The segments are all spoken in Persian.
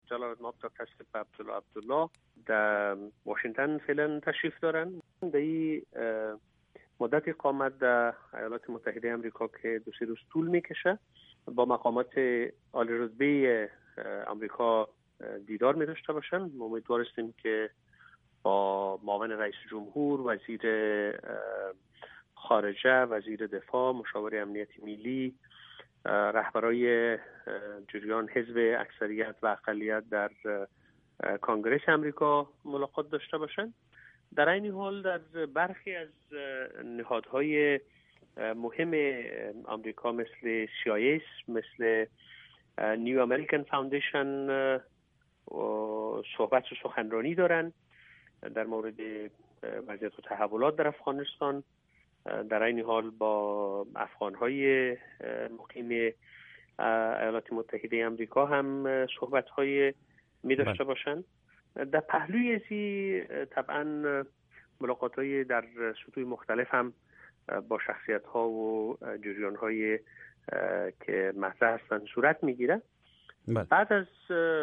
جلالالمآب دکتر سپه عبدالله در واشنگتن فعلا تشریف دارن. در این مدت اقامت در ایالات متحده آمریکا که 2-3 روز طول میکشه با مقامات عالی رتبه آمریکا دیدار می داشته باشن. امیدوار هستیم که با معاون رئیس جمهور، وزیر خارجه، وزیر دفاع، مشاور امنیت ملی، رهبرای جریان حزب اکثریت و اقلیت در کنگره آمریکا ملاقات داشته باشند. در این حال در برخی از نهادهای مهم آمریکا مثل CIS، مثل نیو امریکن فاوندیشن صحبت و سخنرانی دارن در مورد وضعیت و تحولات در افغانستان. در این حال با افغانهای مقیم ایالات متحده آمریکا هم صحبت‌های می داشته باشند. در پهلوی ازی طبعا ملاقات‌های در سطوح مختلف هم با شخصیت‌ها و جریان‌های که مطرح هستند صورت می‌گیره. بعد از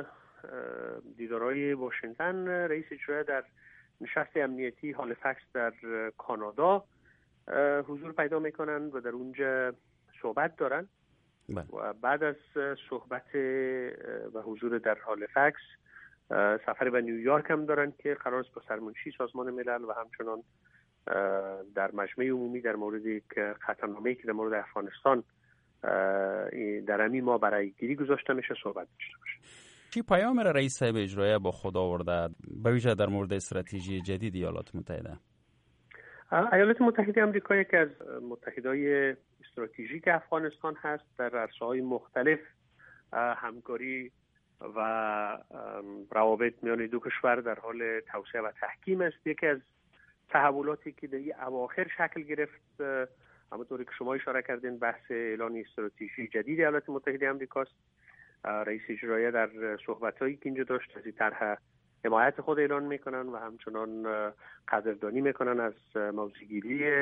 دیدارهای واشنگتن، رئیس اجرایی در نشست امنیتی هالیفکس در کانادا حضور پیدا میکنن و در اونجا صحبت دارن. و بعد از صحبت و حضور در هالیفکس سفر به نیویورک هم دارن که قرار است با سرمنشی سازمان ملل و همچنان در مجمع عمومی در مورد قطعنامه‌ای که در مورد افغانستان در امی ما برای گیری گذاشته میشه صحبت داشته باشه. چی پیام رئیس صاحب اجرایی با خود آورده به ویژه در مورد استراتژی جدید ایالات متحده؟ ایالات متحده آمریکا یکی از متحدای استراتژیک افغانستان هست. در عرصه‌های مختلف همکاری و روابط میان دو کشور در حال توسعه و تحکیم است. یکی از تحولاتی که در اواخر شکل گرفت، همونطوری که شما اشاره کردین، بحث اعلان استراتژی جدید ایالات متحده آمریکا است. رئیس اجرایی در صحبت‌هایی که اینجا داشت از این طرح حمایت خود اعلان میکنن و همچنان قدردانی میکنن از موضوعگیری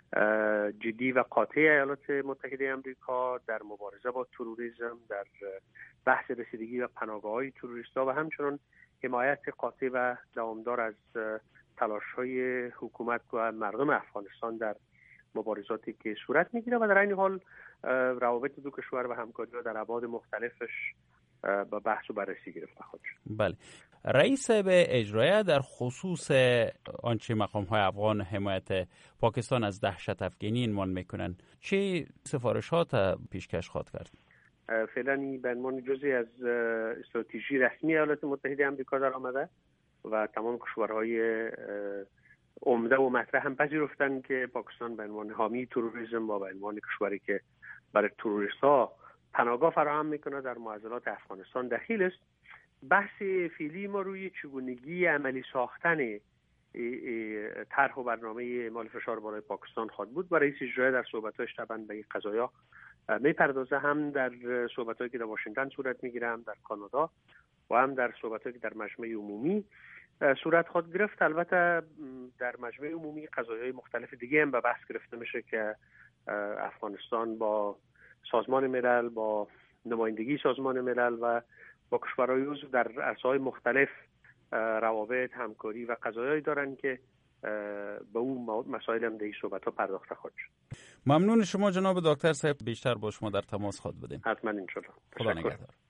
جدی و قاطع ایالات متحده آمریکا در مبارزه با تروریسم، در بحث رسیدگی و پناهگاه‌های تروریست‌ها و همچنان حمایت قاطع و دوامدار از تلاش‌های حکومت و مردم افغانستان در مبارزاتی که صورت میگیره و در این حال روابط دو کشور و همکاری‌ها در ابعاد مختلفش با بحث و بررسی گرفته خواهد شد. بله. رئیس صاحب اجرایی در خصوص آنچه مقام‌های افغان حمایت پاکستان از دهشت افغانی عنوان میکنن، چه سفارشات پیشکش خواهد کرد؟ فعلا این به عنوان جزئی از استراتژی رسمی ایالات متحده آمریکا در آمده و تمام کشورهای عمده و مطرح هم پذیرفتن که پاکستان به عنوان حامی تروریسم و به عنوان کشوری که برای تروریست‌ها پناهگاه فراهم میکنه در معضلات افغانستان دخیل است. بحث فعلی ما روی چگونگی عملی ساختن طرح و برنامه اعمال فشار برای پاکستان خواهد بود و رئیس اجرایی در صحبت‌هاش طبعا به این قضایا میپردازه، هم در صحبت‌هایی که در واشنگتن صورت میگیره، هم در کانادا و هم در صحبت‌هایی که در مجمع عمومی صورت خواهد گرفت. البته در مجمع عمومی قضایای مختلف دیگه هم به بحث گرفته میشه که افغانستان با سازمان ملل، با نمایندگی سازمان ملل و با کشورهای عضو در عرصه‌های مختلف روابط، همکاری و قضایایی دارن که به اون مسائل هم در این صحبت‌ها پرداخته خواهد شد. ممنون شما جناب دکتر صاحب، بیشتر با شما در تماس خواهد بودیم. حتما ان شاء الله. خدا نگهدار.